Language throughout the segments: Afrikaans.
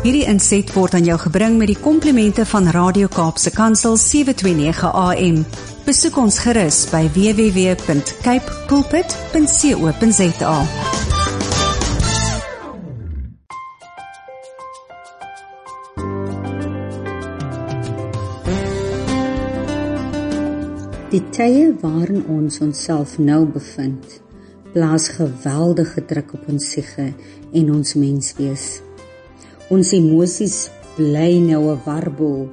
Hierdie inset word aan jou gebring met die komplimente van Radio Kaapse Kansel 729 AM. Besoek ons gerus by www.cape pulpit.co.za. Die tye waarin ons onsself nou bevind, plaas geweldige druk op ons siege en ons menswees. Ons emosies bly nou 'n warboel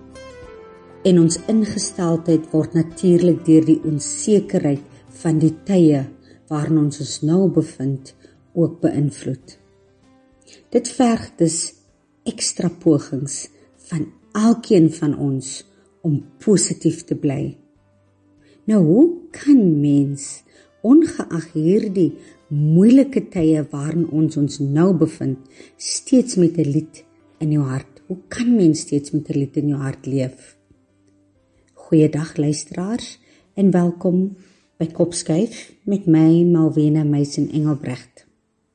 en ons ingesteldheid word natuurlik deur die onsekerheid van die tye waarin ons ons nou bevind ook beïnvloed. Dit verg dus ekstra pogings van elkeen van ons om positief te bly. Nou, hoe kan mens, ongeag hierdie moeilike tye waarin ons ons nou bevind, steeds met 'n lied in jou hart? Hoe kan mens steeds met 'n lied in jou hart leef? Goeiedag luisteraars en welkom by Kopskuif met my Malvena Meisen Engelbrecht.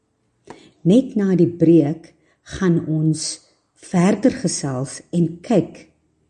Net na die breek gaan ons verder gesels en kyk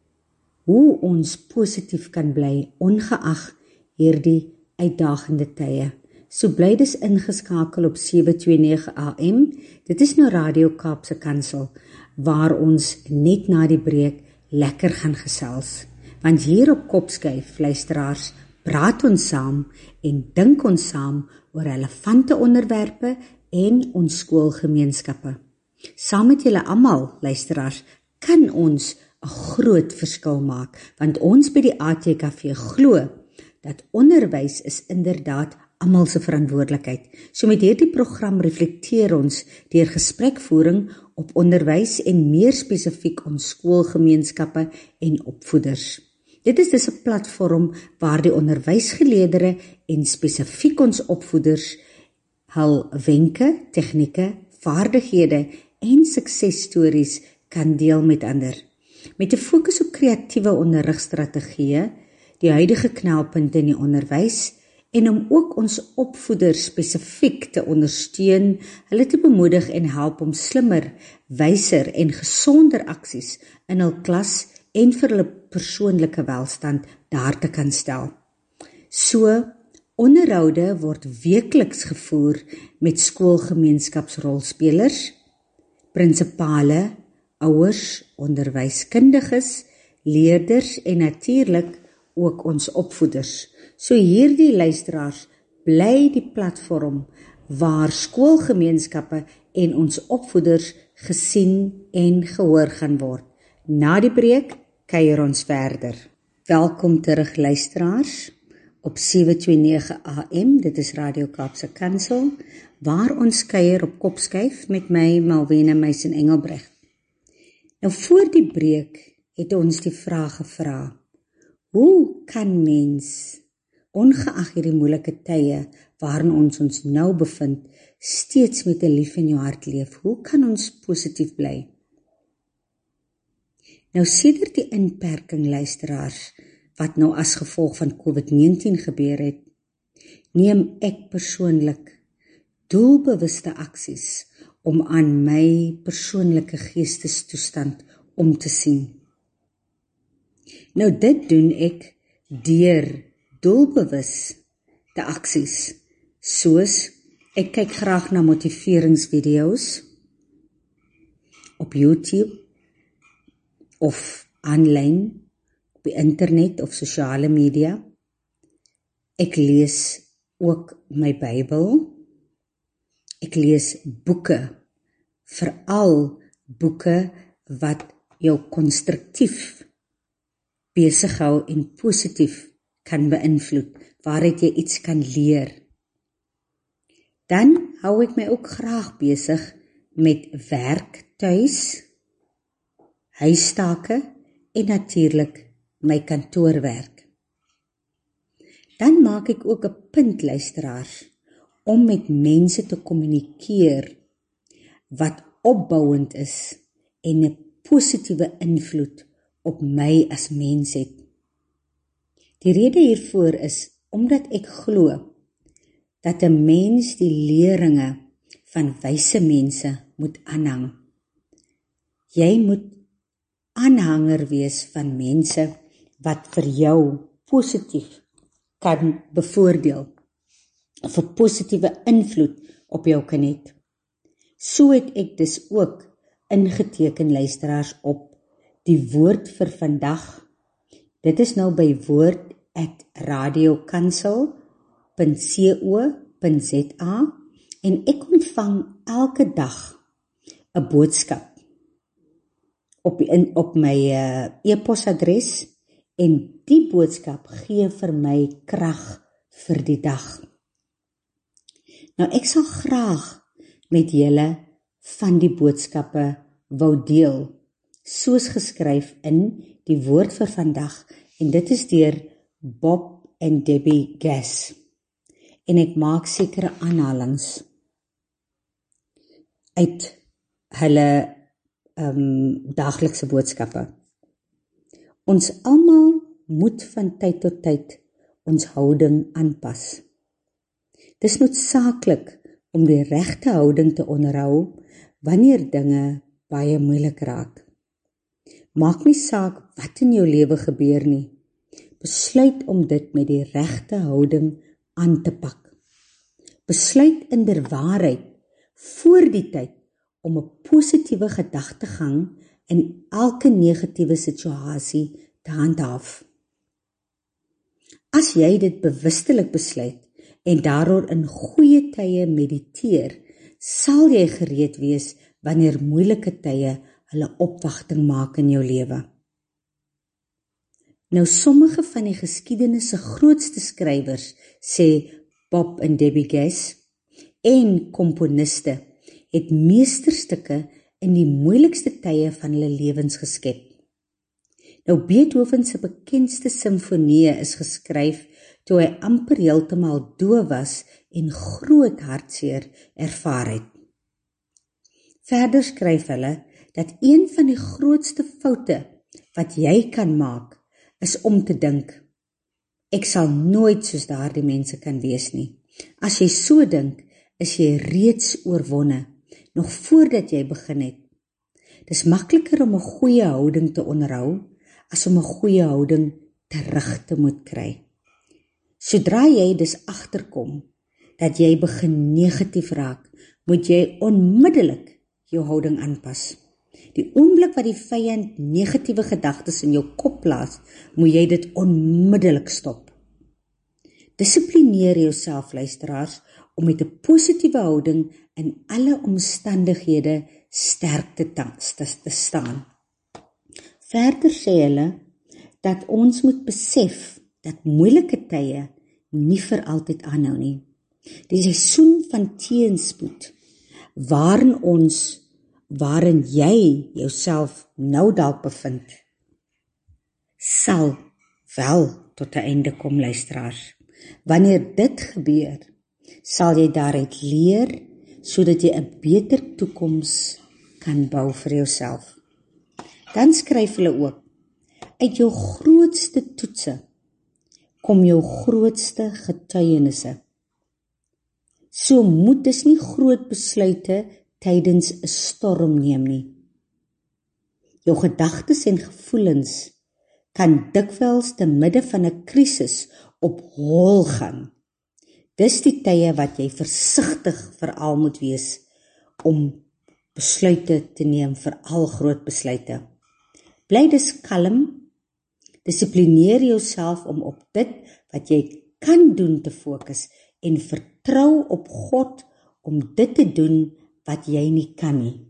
hoe ons positief kan bly ongeag hierdie uitdagende tye. So bly dus ingeskakel op 729 AM. Dit is nou Radio Kaapse Kansel waar ons net na die breek lekker gaan gesels. Want hier op Kopskuif, luisteraars, praat ons saam en dink ons saam oor relevante onderwerpe en ons skoolgemeenskappe. Saam met julle almal, luisteraars, kan ons 'n groot verskil maak, want ons by die ATKV glo dat onderwys is inderdaad almal se verantwoordelikheid. So met hierdie program reflekteer ons deur gesprekvoering op onderwys en meer spesifiek ons skoolgemeenskappe en opvoeders. Dit is dus 'n platform waar die onderwysgeleerdere en spesifiek ons opvoeders hul wenke, tegnieke, vaardighede en suksesstories kan deel met ander. Met 'n fokus op kreatiewe onderrigstrategieë, die huidige knelpunte in die onderwys en om ook ons opvoeders spesifiek te ondersteun, hulle te bemoedig en help om slimmer, wyser en gesonder aksies in hul klas en vir hulle persoonlike welstand daar te kan stel. So, onderhoude word weekliks gevoer met skoolgemeenskapsrolspelers, prinsipale, ouers, onderwyskundiges, leerders en natuurlik ook ons opvoeders. So hierdie luisteraars bly die platform waar skoolgemeenskappe en ons opvoeders gesien en gehoor gaan word. Na die breek kuier ons verder. Welkom terug luisteraars op 729 AM, dit is Radio Kaapse Kansel, waar ons kuier op Kopskuif met my Malvena Meisen Engelbrecht. Nou voor die breek het ons die vraag gevra: hoe kan mens, ongeag hierdie moeilike tye waarin ons ons nou bevind, steeds met 'n lief in jou hart leef? Hoe kan ons positief bly? Nou sedert die inperking, luisteraars, wat nou as gevolg van COVID-19 gebeur het, neem ek persoonlik doelbewuste aksies om aan my persoonlike geestestoestand om te sien. Nou dit doen ek deur doelbewus te aksies, soos ek kyk graag na motiveringsvideo's op YouTube of aanlyn op die internet of sosiale media. Ek lees ook my Bybel. Ek lees boeke, veral boeke wat jou konstruktief besig hou en positief kan beïnvloed, waaruit jy iets kan leer. Dan hou ek my ook graag besig met werk tuis, huistake en natuurlik my kantoorwerk. Dan maak ek ook 'n punt, luisteraars, om met mense te kommunikeer wat opbouend is en 'n positiewe invloed op my as mens het. Die rede hiervoor is omdat ek glo dat 'n mens die leringe van wyse mense moet aanhang. Jy moet aanhanger wees van mense wat vir jou positief kan bevoordeel, of 'n positiewe invloed op jou kan hê. So het ek dus ook ingeteken, luisteraars, op die woord vir vandag. Dit is nou by woord@radiokansel.co.za en ek ontvang elke dag 'n boodskap op my e-posadres en die boodskap gee vir my krag vir die dag. Nou ek sal graag met julle van die boodskappe wou deel, soos geskryf in die woord vir vandag, en dit is deur Bob en Debbie Gass. En ek maak sekere aanhalings uit hulle daaglikse boodskappe. Ons almal moet van tyd tot tyd ons houding aanpas. Dis noodsaaklik om die regte houding te onderhou wanneer dinge baie moeilik raak. Maak nie saak wat in jou lewe gebeur nie. Besluit om dit met die regte houding aan te pak. Besluit inderwaarheid voor die tyd om 'n positiewe gedagtegang in elke negatiewe situasie te handhaaf. As jy dit bewustelik besluit en daaroor in goeie tye mediteer, sal jy gereed wees wanneer moeilike tye hulle opwagting maak in jou lewe. Nou sommige van die geskiedenis se grootste skrywers, sê Bob en Debbie Gass, en komponiste, het meesterstukke in die moeilikste tye van hulle lewens geskep. Nou Beethoven se bekendste simfonieë is geskryf toe hy amper heeltemal doof was en groot hartseer ervaar het. Verder skryf hulle dat een van die grootste foute wat jy kan maak, is om te dink, ek sal nooit soos daardie mense kan wees nie. As jy so dink, is jy reeds oorwonne, nog voordat jy begin het. Dis makliker om 'n goeie houding te onderhou, as om 'n goeie houding terug te moet kry. Sodra jy dus agterkom, dat jy begin negatief raak, moet jy onmiddellik jou houding aanpas. Die oomblik wat die vyand negatiewe gedagtes in jou kop plaas, moet jy dit onmiddellik stop. Dissiplineer jouself, luisteraars, om met 'n positiewe houding in alle omstandighede sterk te staan. Verder sê hulle dat ons moet besef dat moeilike tye nie vir altyd aanhou nie. Die seisoen van teenspoed waarin jy jouself nou dalk bevind, sal wel tot 'n einde kom, luisteraars. Wanneer dit gebeur, sal jy daaruit leer, sodat jy 'n beter toekoms kan bou vir jouself. Dan skryf hulle ook, uit jou grootste toetse kom jou grootste getuienisse. So moet dus nie groot besluite tydens 'n storm neem nie. Jou gedagtes en gevoelens kan dikwels te midde van 'n krisis op hol gaan. Dis die tye wat jy versigtig veral moet wees om besluite te neem, veral groot besluite. Bly dus kalm, dissiplineer jouself om op dit wat jy kan doen te fokus en vertrou op God om dit te doen wat jy nie kan nie.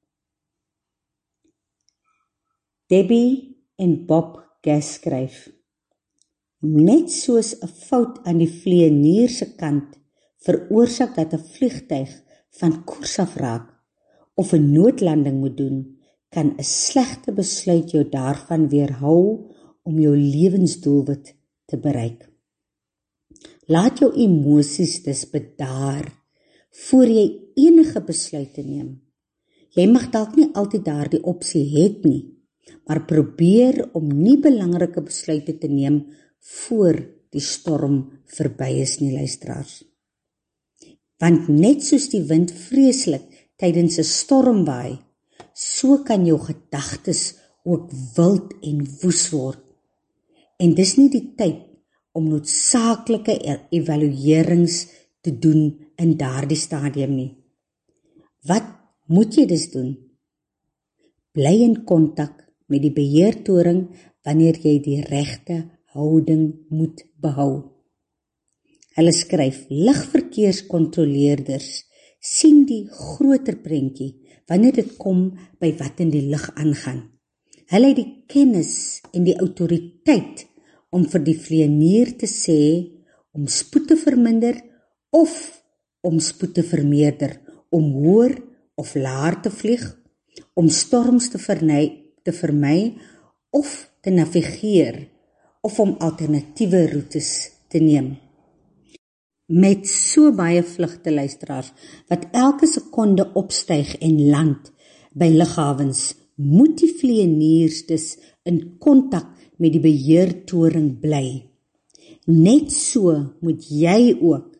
Debbie en Bob Gass skryf, net soos 'n fout aan die vlieënier se kant veroorsaak dat 'n vliegtyg van koers af raak of 'n noodlanding moet doen, kan 'n slegte besluit jou daarvan weerhou om jou lewensdoelwit te bereik. Laat jou emosies dus bedaar voor jy enige besluite neem. Jy mag dalk nie altyd daardie opsie het nie, maar probeer om nie belangrike besluite te neem voor die storm verby is nie, luisteraars. Want net soos die wind vreeslik tydens 'n storm waai, so kan jou gedagtes ook wild en woes word. En dis nie die tyd om noodsaaklike evaluerings te doen in daardie stadium nie. Wat moet jy dus doen? Bly in kontak met die beheertoring wanneer jy die regte houding moet behou. Hulle skryf, ligverkeerskontroleerders sien die groter prentjie wanneer dit kom by wat in die lig aangaan. Hulle het die kennis en die autoriteit om vir die vlieënier te sê om spoed te verminder of om spoed te vermeerder, om hoër of laer te vlieg, om storms te vermy of te navigeer of om alternatiewe roetes te neem. Met so baie vlugte luisteraars, wat elke sekonde opstyg en land by lughawens, moet die vlieëniers dus in kontak met die beheertoring bly. Net so moet jy ook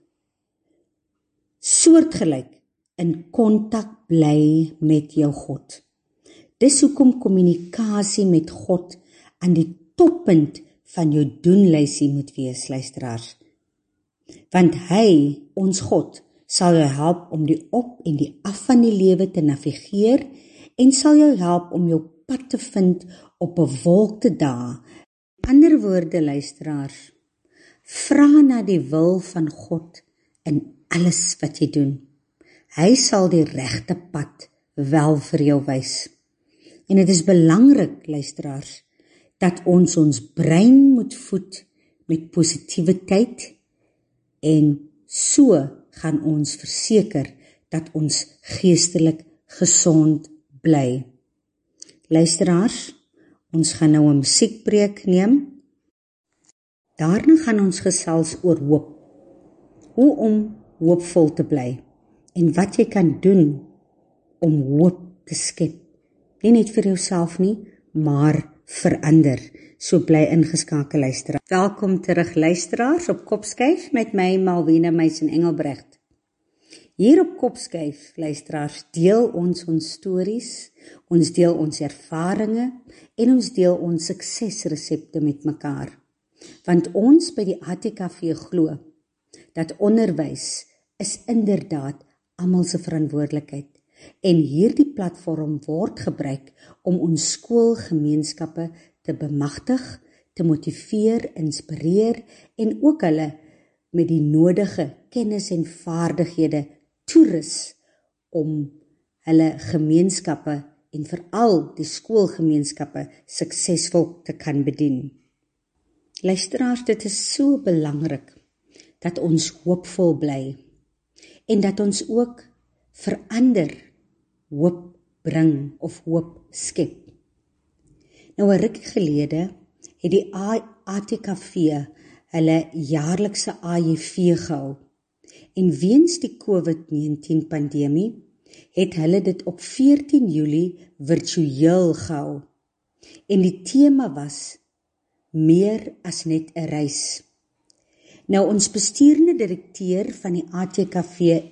soortgelyk in kontak bly met jou God. Dis hoekom kommunikasie met God aan die toppunt van jou doenlysie moet wees, luisteraars. Want hy, ons God, sal jou help om die op en die af van die lewe te navigeer en sal jou help om jou pad te vind op 'n bewolkte dag. Ander woorde, luisteraars, vra na die wil van God in alles wat jy doen. Hy sal die regte pad wel vir jou wys. En dit is belangrik, luisteraars, dat ons brein moet voed met positiwiteit en so gaan ons verseker dat ons geestelik gesond bly. Luisteraars, ons gaan nou 'n musiekbreek neem. Daarna gaan ons gesels oor hoop. Hoe om hoopvol te bly en wat jy kan doen om hoop te skep. Nie net vir jouself nie, maar vir ander. So bly ingeskakel luisteraars. Welkom terug luisteraars op Kopskuif met my Malvina Meisen Engelbrecht. Hier op Kopskuif, luisteraars, deel ons stories, ons deel ons ervarings en ons deel ons suksesresepte met mekaar. Want ons by die ATKV glo dat onderwys is inderdaad almal se verantwoordelikheid. En hierdie platform word gebruik om ons skoolgemeenskappe te bemagtig, te motiveer, inspireer en ook hulle met die nodige kennis en vaardighede toerus om hulle gemeenskappe en veral die skoolgemeenskappe suksesvol te kan bedien. Luisteraars, dit is so belangrik dat ons hoopvol bly en dat ons ook verander hoop bring of hoop skep. Nou 'n rukkie gelede het die ATKV hulle jaarlikse AJV gehou en weens die COVID-19 pandemie het hulle dit op 14 Julie virtueel gehou en die tema was meer as net 'n reis. Nou ons bestuurende direkteur van die ATKV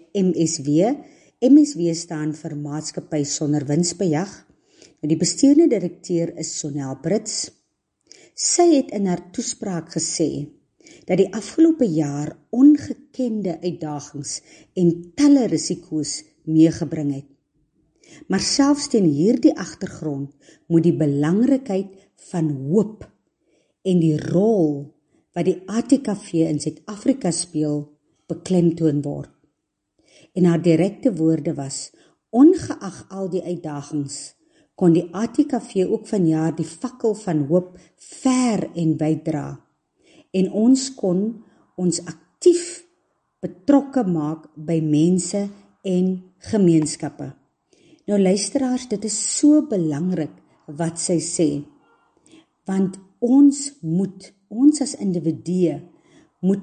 MSW staan vir Maatskappy Sonder Winsbejag. Die bestuurende direkteur is Sonel Brits. Sy het in haar toespraak gesê dat die afgelope jaar ongekende uitdagings en talle risiko's meegebring het. Maar selfs teen hierdie agtergrond moet die belangrikheid van hoop en die rol wat die ATKV in Suid-Afrika speel beklemtoon word. En haar direkte woorde was, ongeag al die uitdagings, kon die ATKV ook vanjaar die fakkel van hoop ver en wyd dra. En ons kon ons aktief betrokke maak by mense en gemeenskappe. Nou luisteraars, dit is so belangrik wat sy sê, want ons as individue moet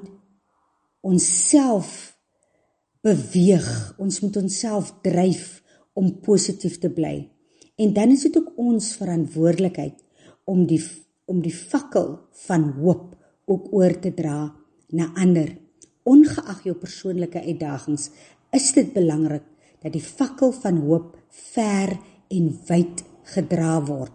onsself beweeg, ons moet onsself dryf om positief te bly. En dan is dit ook ons verantwoordelikheid om die fakkel van hoop ook oor te dra na ander. Ongeag jou persoonlike uitdagings, is dit belangrik dat die fakkel van hoop ver en wyd gedra word.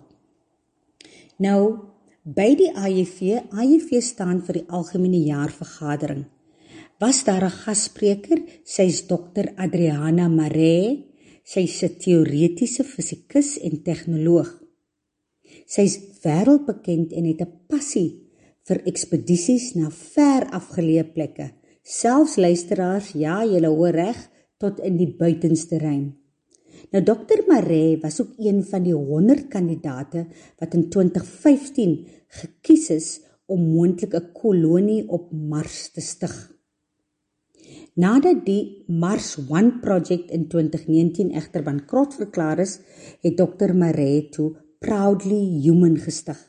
Nou, by die AJV staan vir die Algemene Jaarvergadering, was daar 'n gasspreker, sy's Dr. Adriana Maree, sy's 'n teoretiese fisikus en tegnoloog. Sy's wêreldbekend en het 'n passie vir ekspedisies na ver afgeleë plekke, selfs luisteraars, ja, julle hoor reg, tot in die buitenste ruim. Nou, Dr. Maree was ook een van die 100 kandidate wat in 2015 gekies is om moontlik 'n kolonie op Mars te stig. Nadat die Mars One Project in 2019 egter bankrot verklaar is, het Dr. Maree toe Proudly Human gestig.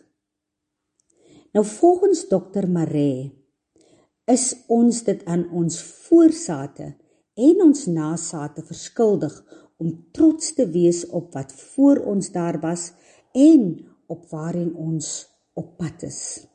Nou, volgens Dr. Maree is ons dit aan ons voorsate en ons nasate verskuldig om trots te wees op wat voor ons daar was en op waarin ons op pad is.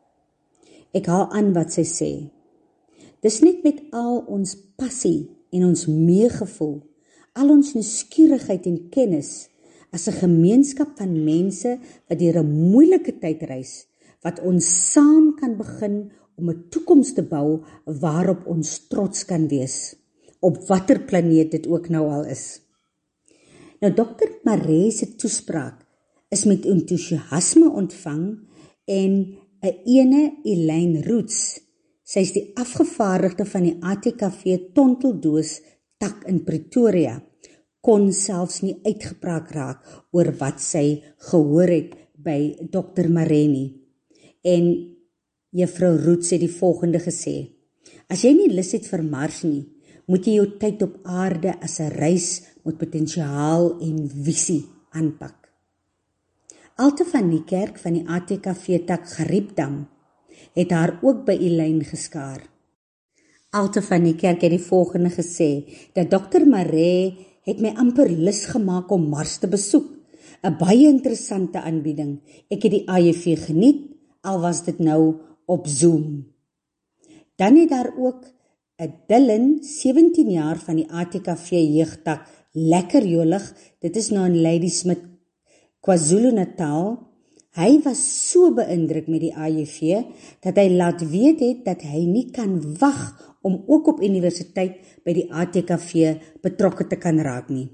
Ek haal aan wat sy sê. Dis net met al ons passie en ons meegevoel, al ons nuuskierigheid en kennis, as 'n gemeenskap van mense wat deur 'n moeilike tyd reis, wat ons saam kan begin om 'n toekoms te bou waarop ons trots kan wees, op watter planeet dit ook nou al is. Nou, Dr. Maree se toespraak is met entoesiasme ontvang en 'n ene Elaine Roots, sy's die afgevaardigde van die ATKV Tonteldoos tak in Pretoria, kon selfs nie uitgepraat raak oor wat sy gehoor het by Dr. Maree nie. En Juffrou Roots het die volgende gesê: as jy nie lus het vir Mars nie, moet jy jou tyd op aarde as 'n reis met potensiaal en visie aanpak. Alte van die kerk van die ATKV tak Gariepdam het haar ook by Elaine geskaar. Alte van die kerk het die volgende gesê, dat Dr. Maree het my amper lus gemaak om Mars te besoek. 'n Baie interessante aanbieding. Ek het die AJV geniet, al was dit nou op Zoom. Dan het daar ook 'n Dylan, 17 jaar van die ATKV jeugtak, lekker jolig, dit is nou in Ladysmith, KwaZulu-Natal. Hy was so beïndruk met die AJV, dat hy laat weet het, dat hy nie kan wag om ook op universiteit by die ATKV betrokke te kan raak nie.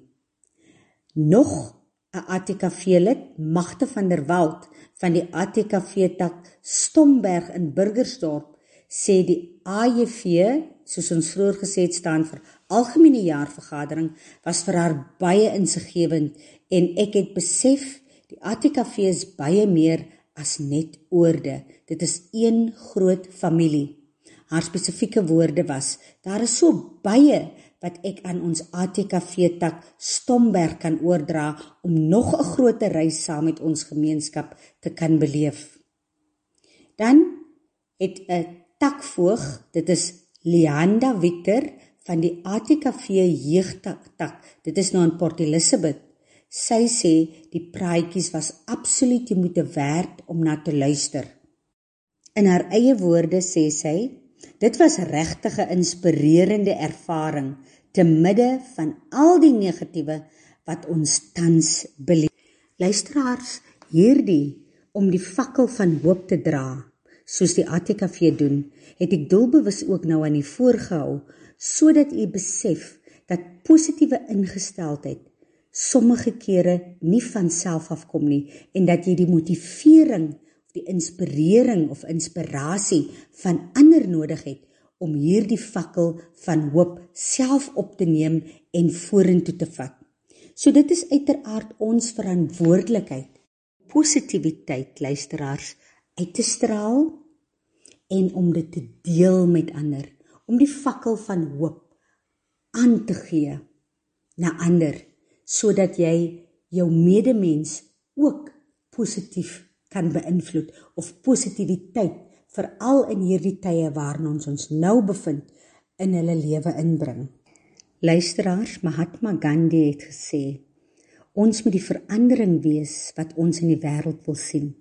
Nog 'n ATKV-lid, Magte van der Walt, van die ATKV-tak Stomberg in Burgersdorp, sê die AJV, soos ons vroeër gesê het, staan vir Algemene Jaarvergadering, was vir haar baie insiggewend en ek het besef, die ATKV is baie meer as net oorde. Dit is een groot familie. Haar spesifieke woorde was, daar is so baie wat ek aan ons ATKV-tak Stomberg kan oordra om nog 'n groter reis saam met ons gemeenskap te kan beleef. Dan het 'n takvoog, dit is Leanda Victor van die ATKV jeugtak, dit is nou in Port Elizabeth. Sy sê die praatjies was absoluut die moeite werd om na te luister. In haar eie woorde sê sy, dit was regtig 'n inspirerende ervaring te midde van al die negatiewe wat ons tans beleef. Luisteraars, hierdie om die fakkel van hoop te dra, soos die ATKV doen, het ek doelbewus ook nou aan die voorgehou, sodat u besef dat positiewe ingesteldheid sommige kere nie van self afkom nie, en dat jy die motivering, die inspirering of inspirasie van ander nodig het om hierdie fakkel van hoop self op te neem en vorentoe te vat. So dit is uiteraard ons verantwoordelikheid, positiwiteit, luisteraars, uit te straal en om dit te deel met ander, om die fakkel van hoop aan te gee na ander, sodat jy jou medemens ook positief kan beïnvloed, of positiwiteit, veral in hierdie tye waarin ons nou bevind, in hulle lewe inbring. Luisteraars, Mahatma Gandhi het gesê, ons moet die verandering wees wat ons in die wêreld wil sien.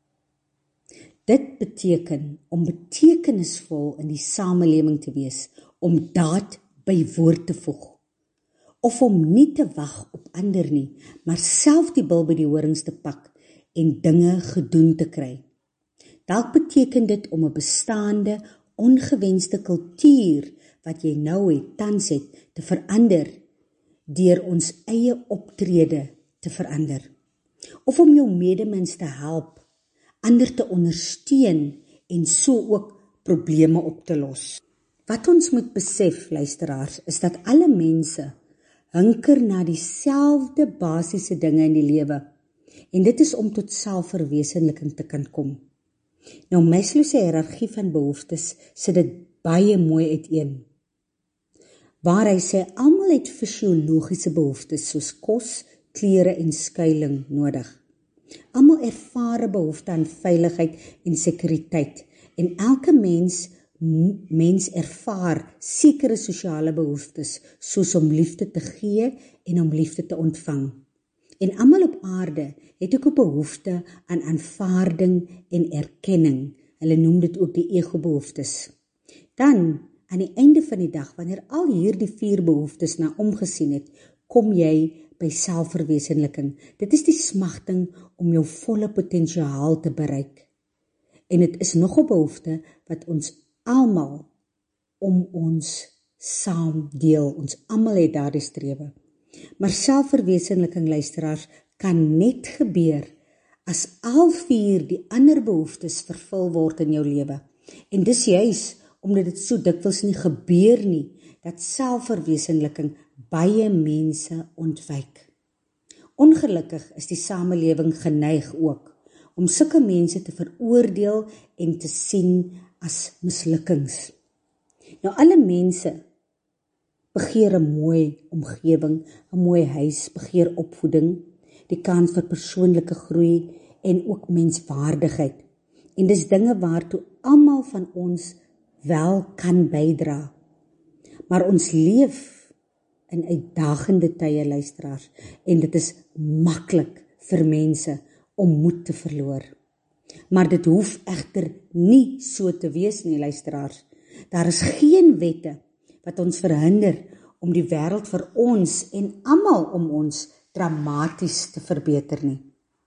Dit beteken om betekenisvol in die samelewing te wees, om daad by woord te voeg, of om nie te wag op ander nie, maar self die bil by die horings te pak en dinge gedoen te kry. Dalk beteken dit om 'n bestaande, ongewenste kultuur wat jy nou het, tans het, te verander, deur ons eie optrede te verander. Of om jou medemens te help, ander te ondersteun en so ook probleme op te los. Wat ons moet besef, luisteraars, is dat alle mense hunker na dieselfde basiese dinge in die lewe, en dit is om tot selfverwesenliking te kan kom. Nou, Maslow se hiërargie van behoeftes sit dit baie mooi uiteen, waar hy sê almal het fisiologiese behoeftes soos kos, klere en skuiling nodig. Almal ervaar 'n behoefte aan veiligheid en sekuriteit, en elke mens ervaar sekere sosiale behoeftes, soos om liefde te gee en om liefde te ontvang. En almal op aarde het ook 'n behoefte aan aanvaarding en erkenning. Hulle noem dit ook die ego-behoeftes. Dan, aan die einde van die dag, wanneer al hierdie 4 behoeftes na omgesien het, kom jy by selfverwesenliking. Dit is die smagting om jou volle potensiaal te bereik. En dit is nog 'n behoefte wat ons almal om ons saam deel. Ons almal het daardie strewe. Maar selfverwesenliking, luisteraars, kan net gebeur as al 4 die ander behoeftes vervul word in jou lewe. En dis juis omdat dit so dikwels nie gebeur nie, dat selfverwesenliking baie mense ontwyk. Ongelukkig is die samelewing geneig ook om sulke mense te veroordeel en te sien as mislukkings. Nou, alle mense begeer 'n mooi omgewing, 'n mooi huis, begeer opvoeding, die kans vir persoonlike groei en ook menswaardigheid. En dis dinge waartoe almal van ons wel kan bydra. Maar ons leef in uitdagende tye, luisteraars, en dit is maklik vir mense om moed te verloor. Maar dit hoef egter nie so te wees nie, luisteraars. Daar is geen wette wat ons verhinder om die wêreld vir ons en almal om ons dramaties te verbeter nie.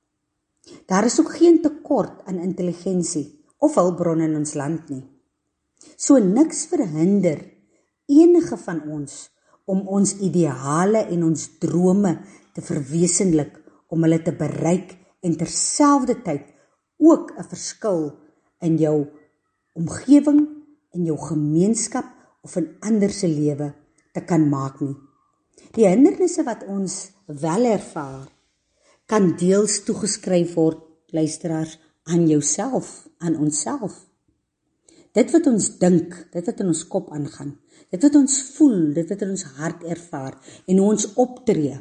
Daar is ook geen tekort aan intelligensie of hulpbronne in ons land nie. So niks verhinder enige van ons om ons ideale en ons drome te verwesenlik, om hulle te bereik en terselfdertyd ook 'n verskil in jou omgewing, in jou gemeenskap of in ander se lewe te kan maak nie. Die hindernisse wat ons wel ervaar, kan deels toegeskryf word, luisteraars, aan jouself, aan onsself. Dit wat ons dink, dit wat in ons kop aangaan, dit wat ons voel, dit wat in ons hart ervaar en hoe ons optree,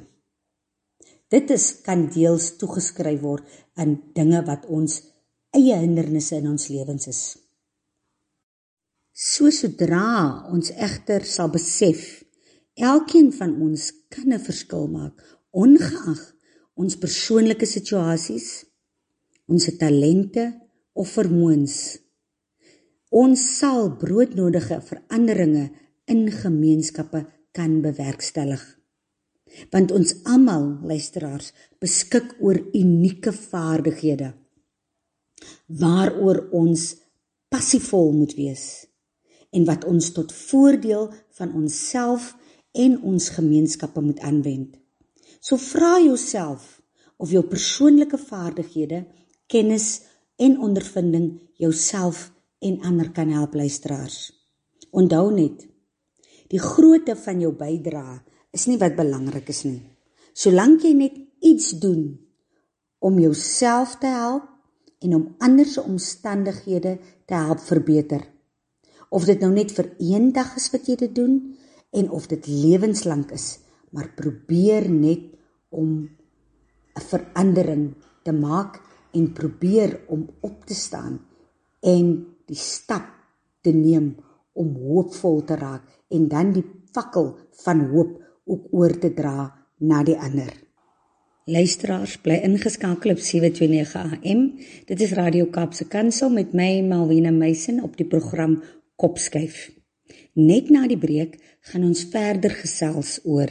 dit kan deels toegeskryf word aan dinge wat ons eie hindernisse in ons lewens is. Sodra ons egter sal besef, elkeen van ons kan 'n verskil maak, ongeag ons persoonlike situasies, ons talente of vermoëns. Ons sal broodnodige veranderinge in gemeenskappe kan bewerkstellig. Want ons almal, luisteraars, beskik oor unieke vaardighede, waaroor ons passievol moet wees, en wat ons tot voordeel van onsself en ons gemeenskappe moet aanwend. So vra jouself of jou persoonlike vaardighede, kennis en ondervinding jouself en ander kan help, luisteraars. Onthou net, die grootte van jou bydrae is nie wat belangrik is nie. Solank jy net iets doen om jouself te help en om ander se omstandighede te help verbeter. Of dit nou net vir een dag is wat jy dit doen, en of dit lewenslang is, maar probeer net om 'n verandering te maak en probeer om op te staan en die stap te neem om hoopvol te raak en dan die fakkel van hoop ook oor te dra na die ander. Luisteraars, bly ingeskakel op 729 AM. Dit is Radio Kaapse Kansel met my, Malvina Meisen, op die program Kopskuif. Net na die breek gaan ons verder gesels oor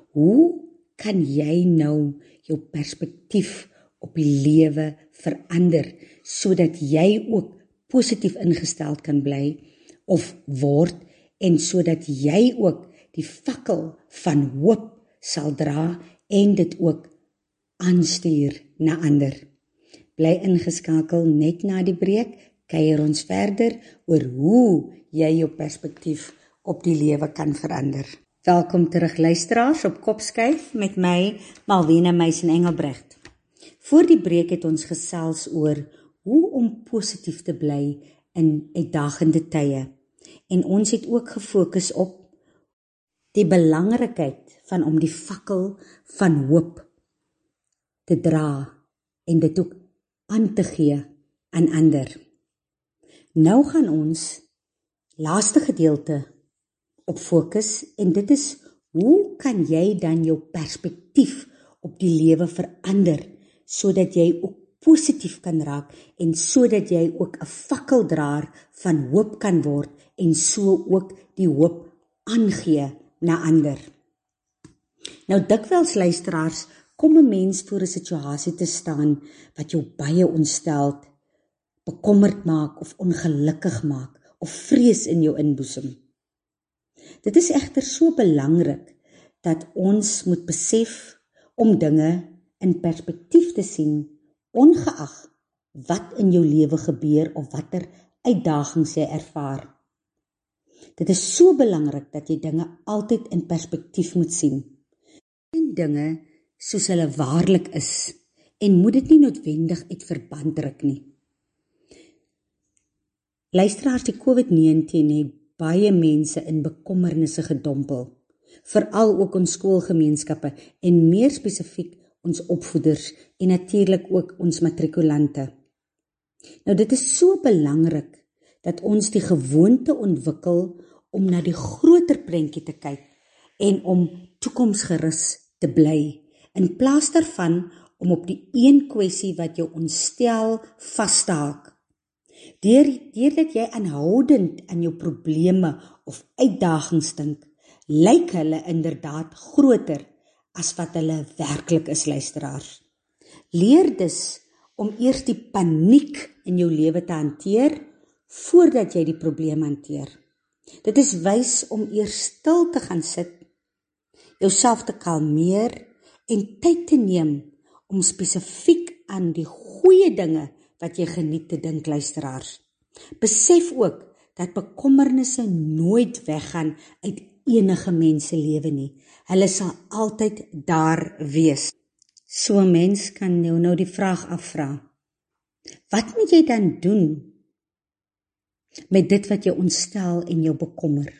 Hoe kan jy nou jou perspektief op die lewe verander, sodat jy ook positief ingesteld kan bly of word, en sodat jy ook die fakkel van hoop sal dra en dit ook aanstuur na ander. Bly ingeskakel net na die breek, kuier ons verder oor hoe jy jou perspektief op die lewe kan verander. Welkom terug luisteraars op Kopskuif met my, Malwena Meisen-Engelbrecht. Voor die breek het ons gesels oor hoe om positief te bly in uitdagende tye. En ons het ook gefokus op die belangrikheid van om die fakkel van hoop te dra en dit ook aan te gee aan ander. Nou gaan ons laaste gedeelte op fokus en dit is hoe kan jy dan jou perspektief op die lewe verander sodat jy ook positief kan raak en sodat jy ook 'n fakkeldraer van hoop kan word en so ook die hoop aangee na ander. Nou dikwels luisteraars, kom 'n mens voor 'n situasie te staan wat jou baie ontsteld, bekommerd maak of ongelukkig maak of vrees in jou inboesem. Dit is egter so belangrik dat ons moet besef om dinge in perspektief te sien, ongeag wat in jou lewe gebeur of watter uitdagings jy ervaar. Dit is so belangrik dat jy dinge altyd in perspektief moet sien. En dinge soos hulle waarlik is en moet dit nie noodwendig uit verband ruk nie. Luisteraars, die COVID-19 het baie mense in bekommernisse gedompel, veral ook ons skoolgemeenskappe en meer spesifiek ons opvoeders en natuurlik ook ons matrikulante. Nou dit is so belangrik dat ons die gewoonte ontwikkel om na die groter prentjie te kyk en om toekomsgerus te bly, in plaas daarvan om op die een kwessie wat jou ontstel vas te haak. Deurdat jy aanhoudend aan jou probleme of uitdagings dink, lyk hulle inderdaad groter as wat hulle werklik is, luisteraars. Leer dus om eers die paniek in jou lewe te hanteer voordat jy die probleem hanteer. Dit is wys om eers stil te gaan sit, jouself te kalmeer en tyd te neem om spesifiek aan die goeie dinge wat jy geniet te dink, luisteraars. Besef ook dat bekommernisse nooit weggaan uit enige mense lewe nie. Hulle sal altyd daar wees. So 'n mens kan nou die vraag afvra. Wat moet jy dan doen met dit wat jou ontstel en jou bekommer?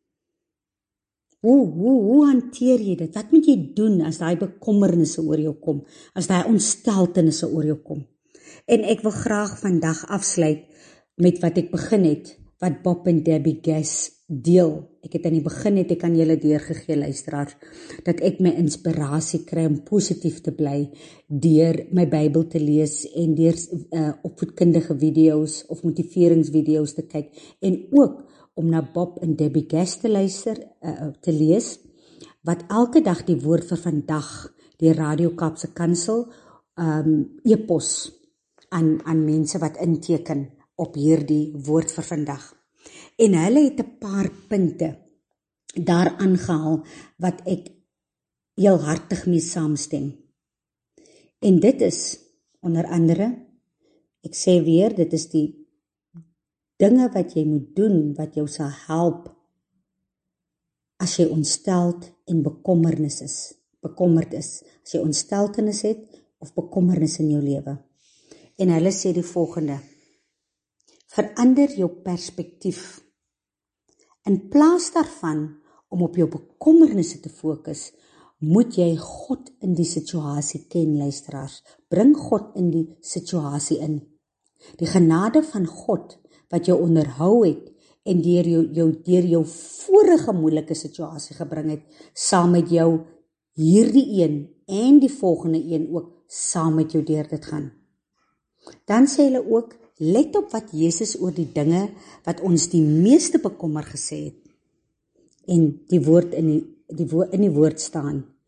Hoe hanteer jy dit? Wat moet jy doen as daai bekommernisse oor jou kom? As daai ontsteltenisse oor jou kom? En ek wil graag vandag afsluit met wat ek begin het, wat Bob en Debbie Gass deel. Ek het aan die begin het ek aan julle deurgegee, luisteraars, dat ek my inspirasie kry om positief te bly deur my Bybel te lees en deur opvoedkundige video's of motiveringsvideo's te kyk en ook om na Bob en Debbie Gass te luister, te lees, wat elke dag die woord vir vandag, die Radio Kaapse Kansel, e-pos aan mense wat inteken op hierdie woord vir vandag. En hulle het 'n paar punte daar aangehaal wat ek heel hartig mee saamstem. En dit is onder andere, ek sê weer, dit is die dinge wat jy moet doen wat jou sal help as jy ontsteld en bekommerd is. As jy ontsteltenis het of bekommernis in jou lewe. En hulle sê die volgende: verander jou perspektief. In plaas daarvan om op jou bekommernisse te fokus, moet jy God in die situasie ken, luisteraars. Bring God in die situasie in. Die genade van God wat jou onderhou het en deur jou vorige moeilike situasie gebring het, saam met jou hierdie een en die volgende een ook saam met jou deur dit gaan. Dan sê hulle ook, let op wat Jesus oor die dinge wat ons die meeste bekommer gesê het. En die woord in die woord staan,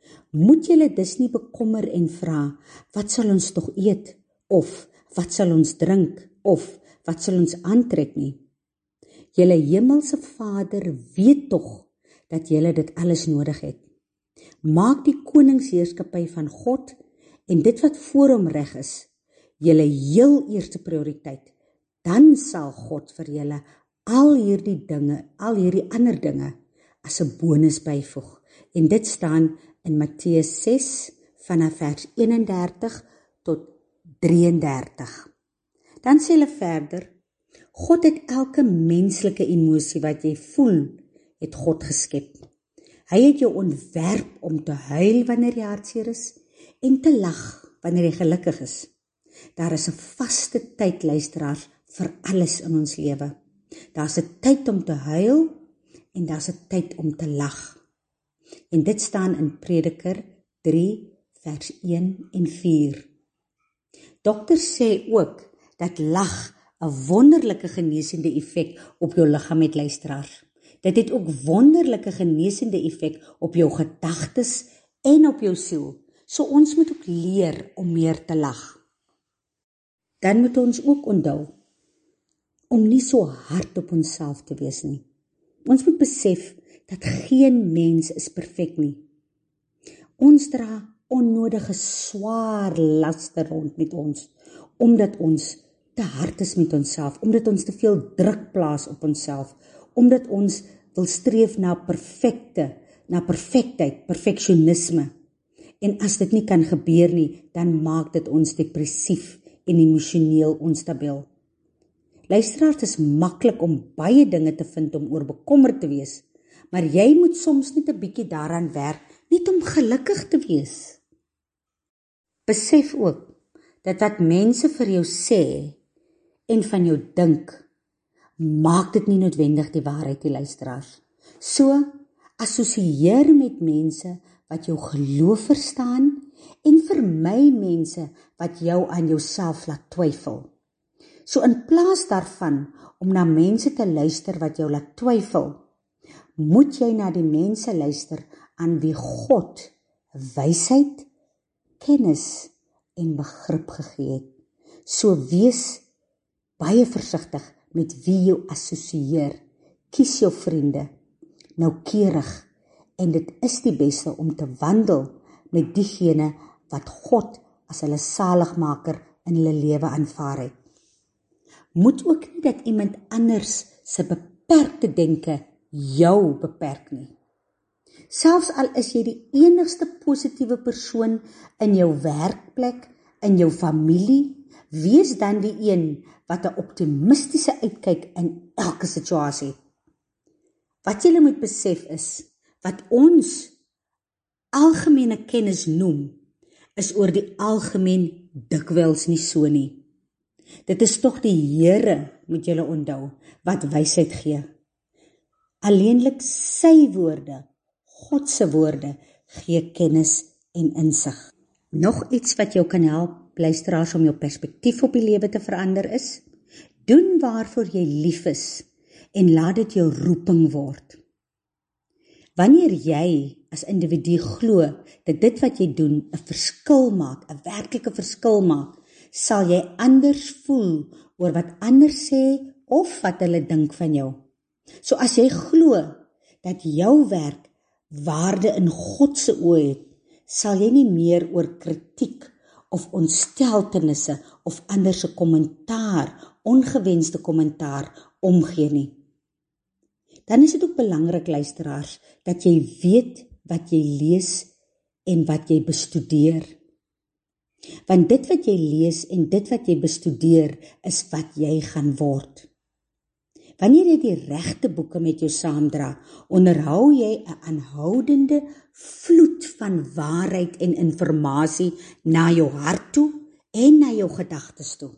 Moet julle dus nie bekommer en vra, wat sal ons tog eet, of wat sal ons drink, of wat sal ons aantrek nie. Julle hemelse Vader weet tog dat julle dit alles nodig het. Maak die koningsheerskappy van God en dit wat voor hom reg is, julle heel eerste prioriteit. Dan sal God vir julle al hierdie ander dinge as 'n bonus byvoeg. En dit staan in Matteus 6 vanaf vers 31 tot 33. Dan sê hulle verder, God het elke menslike emosie wat jy voel, het God geskep. Hy het jou ontwerp om te huil wanneer jy hartseer is en te lag wanneer jy gelukkig is. Daar is 'n vaste tyd, luisteraars, vir alles in ons lewe. Daar's 'n tyd om te huil en daar's 'n tyd om te lag. En dit staan in Prediker 3 vers 1 en 4. Dokters sê ook dat lag 'n wonderlike genesende effek op jou liggaam het, luisteraars. Dit het ook wonderlike genesende effek op jou gedagtes en op jou siel. So ons moet ook leer om meer te lag. Dan moet ons ook onthou om nie so hard op onsself te wees nie. Ons moet besef dat geen mens is perfek nie. Ons dra onnodige swaar laste rond met ons, omdat ons te hard is met onsself, omdat ons te veel druk plaas op onsself, omdat ons wil streef na perfektheid, perfeksionisme. En as dit nie kan gebeur nie, dan maak dit ons depressief en emosioneel onstabiel. Luisteraars, is maklik om baie dinge te vind om oor bekommerd te wees, maar jy moet soms net 'n bietjie daaraan werk, net om gelukkig te wees. Besef ook dat wat mense vir jou sê en van jou dink, maak dit nie noodwendig die waarheid, die luisteraars. So, assosieer met mense wat jou geloof verstaan en vermy mense wat jou aan jouself laat twyfel. So in plaas daarvan om na mense te luister wat jou laat twyfel, moet jy na die mense luister aan wie God wysheid, kennis en begrip gegee het. So wees baie versigtig met wie jy assosieer. Kies jou vriende noukeurig en dit is die beste om te wandel met diegene wat God as hulle saligmaker in hulle lewe aanvaar het. Moet ook nie dat iemand anders se beperkte denke jou beperk nie. Selfs al is jy die enigste positiewe persoon in jou werkplek, in jou familie, wees dan die een wat 'n optimistiese uitkyk in elke situasie het. Wat jy moet besef is, wat ons algemene kennis noem, is oor die algemeen dikwels nie so nie. Dit is tog die Here, moet julle onthou, wat wysheid gee. Alleenlik sy woorde, God se woorde, gee kennis en insig. Nog iets wat jou kan help, luisteraars, om jou perspektief op die lewe te verander is, doen waarvoor jy lief is en laat dit jou roeping word. Wanneer jy as individu glo dat dit wat jy doen 'n verskil maak, 'n werklike verskil maak, sal jy anders voel oor wat ander sê of wat hulle dink van jou. So as jy glo dat jou werk waarde in God se oë het, sal jy nie meer oor kritiek of ontsteltenisse of ander se kommentaar, ongewenste kommentaar omgee nie. Dan is dit ook belangrik, luisteraars, dat jy weet wat jy lees en wat jy bestudeer. Want dit wat jy lees en dit wat jy bestudeer is wat jy gaan word. Wanneer jy die regte boeke met jou saamdra, onderhou jy 'n aanhoudende vloed van waarheid en inligting na jou hart toe en na jou gedagtes toe.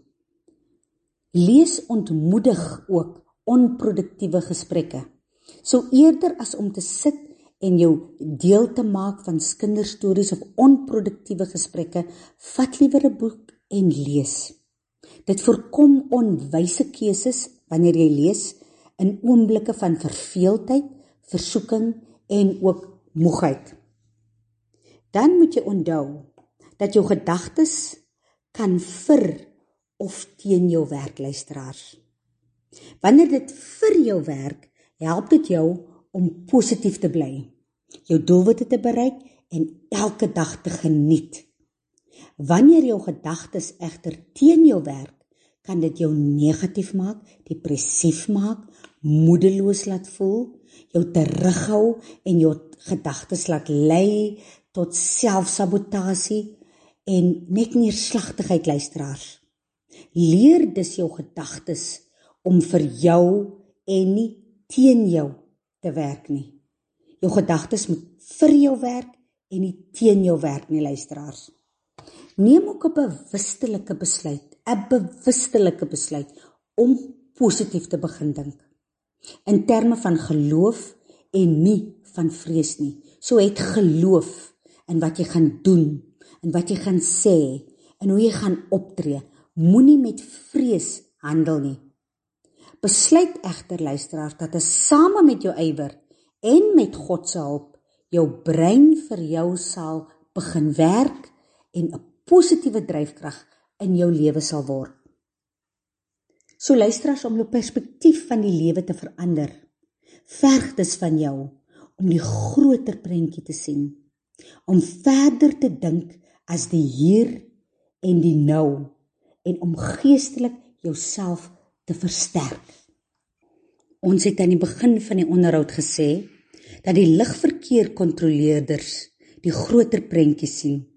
Lees ontmoedig ook onproduktiewe gesprekke. So eerder as om te sit en jou deel te maak van kinderstories of onproduktiewe gesprekke, vat liewer 'n boek en lees. Dit voorkom onwyse keuses wanneer jy lees in oomblikke van verveeldheid, versoeking en ook moegheid. dan moet jy onthou dat jou gedagtes kan vir of teen jou werk, luisteraars. Wanneer dit vir jou werk, help dit jou om positief te bly, jou doelwitte te bereik en elke dag te geniet. Wanneer jou gedagtes egter teen jou werk, kan dit jou negatief maak, depressief maak, moedeloos laat voel, jou terughou en jou gedagtes laat lei tot selfsabotasie en net neerslagtigheid, luisteraars. Leer dus jou gedagtes om vir jou en nie teen jou te werk nie. Jou gedagtes moet vir jou werk en nie teen jou werk nie, luisteraars. Neem ook 'n bewustelike besluit om positief te begin dink. In terme van geloof en nie van vrees nie. So het geloof in wat jy gaan doen, in wat jy gaan sê, en hoe jy gaan optree. Moenie met vrees handel nie. Besluit egter, luisteraar, dat same met jou ywer en met God se hulp, jou brein vir jou sal begin werk en 'n positiewe dryfkrag in jou lewe sal word. So luisteraars, om jou perspektief van die lewe te verander, verg dis van jou om die groter prentjie te sien, om verder te dink as die hier en die nou, en om geestelik jouself te versterk. Ons het aan die begin van die onderhoud gesê, dat die ligverkeer-kontroleerders die groter prentjie sien,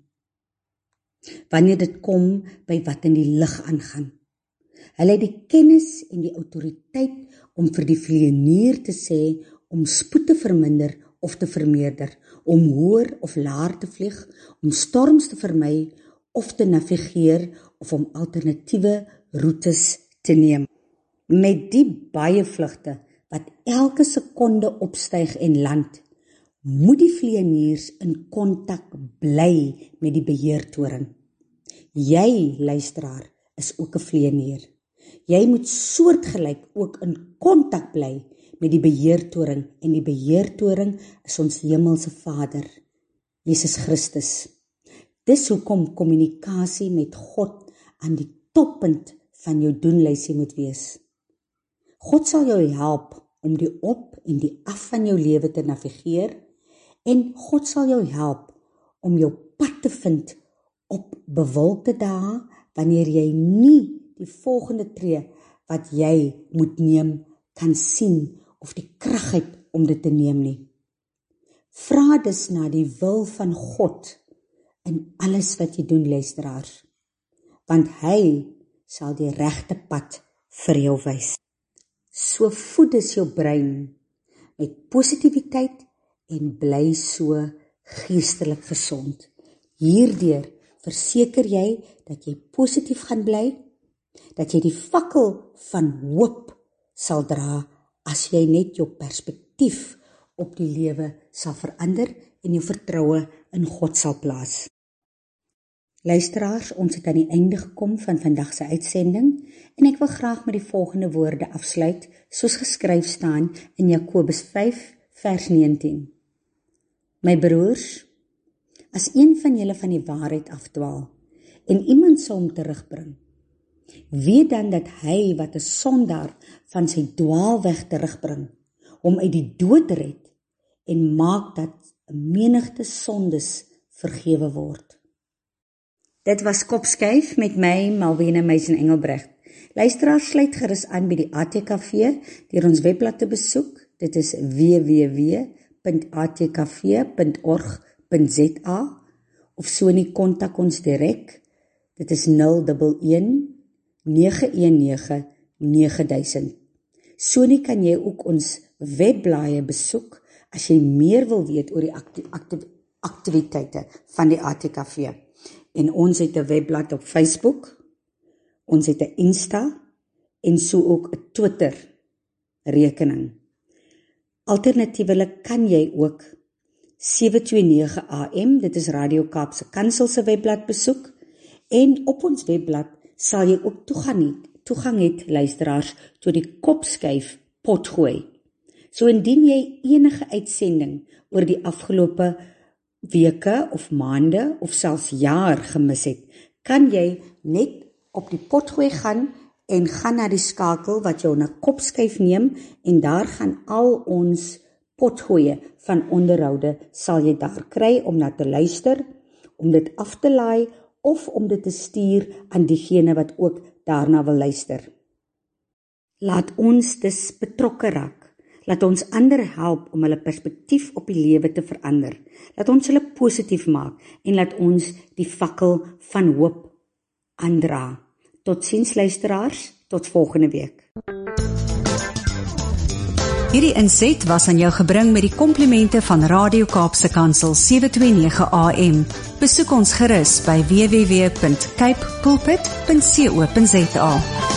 wanneer dit kom by wat in die lig aangaan. Hulle het die kennis en die autoriteit om vir die vlieënier te sê om spoed te verminder of te vermeerder, om hoër of laer te vlieg, om storms te vermy of te navigeer of om alternatiewe roetes te neem. Met die baie vlugte wat elke sekonde opstyg en land, moet die vlieëniers in kontak bly met die beheertoring. Jy, luisteraar, is ook 'n vlieënier. Jy moet soortgelyk ook in kontak bly met die beheertoring, en die beheertoring is ons hemelse Vader, Jesus Christus. Dis hoekom kommunikasie met God aan die toppunt van jou doenlysie moet wees. God sal jou help om die op en die af van jou lewe te navigeer, en God sal jou help om jou pad te vind op bewolkte dae, wanneer jy nie die volgende tree wat jy moet neem kan sien, of die krag het om dit te neem nie. Vra dus na die wil van God in alles wat jy doen, luisteraars, want hy sal die regte pad vir jou wys. So voed dus jou brein met positiwiteit en bly so geestelik gesond. Hierdeur verseker jy dat jy positief gaan bly, dat jy die fakkel van hoop sal dra as jy net jou perspektief op die lewe sal verander en jou vertroue in God sal plaas. Luisteraars, ons het aan die einde gekom van vandag se uitsending, en ek wil graag met die volgende woorde afsluit, soos geskryf staan in Jakobus 5 vers 19. My broers, as een van julle van die waarheid afdwaal, en iemand sal hom terugbring, weet dan dat hy wat 'n sondaar van sy dwaalweg terugbring, hom uit die dood red, en maak dat 'n menigte sondes vergewe word. Dit was Kopskuif met my, Malwena Meisen Engelbrecht. Luisteraars, sluit gerus aan by die ATKV deur ons webblad te besoek. Dit is www.atkv.org.za, of so nie, kontak ons direk. Dit is 011-919-9000. So nie kan jy ook ons webblaaie besoek as jy meer wil weet oor die aktiwiteite van die ATKV. En ons het 'n webblad op Facebook, ons het 'n Insta, en so ook 'n Twitter rekening. Alternatiewelik kan jy ook 729 AM, dit is Radio Kaapse Kansel se webblad besoek, en op ons webblad sal jy ook toegang het, luisteraars, tot die Kopskuif potgooi. So indien jy enige uitsending oor die afgelope weke of maande of selfs jaar gemis het, kan jy net op die potgooi gaan en gaan na die skakel wat jou na kopskyf neem en daar gaan al ons potgoeie van onderhoude sal jy daar kry om na te luister, om dit af te laai of om dit te stuur aan diegene wat ook daarna wil luister. Laat ons dus betrokke raak. Laat ons ander help om hulle perspektief op die lewe te verander. Laat ons hulle positief maak en laat ons die fakkel van hoop aandra. Totsiens luisteraars, tot volgende week. Hierdie inset was aan jou gebring met die komplimente van Radio Kaapse Kansel 729 AM. Besoek ons gerus by www.cape pulpit.co.za.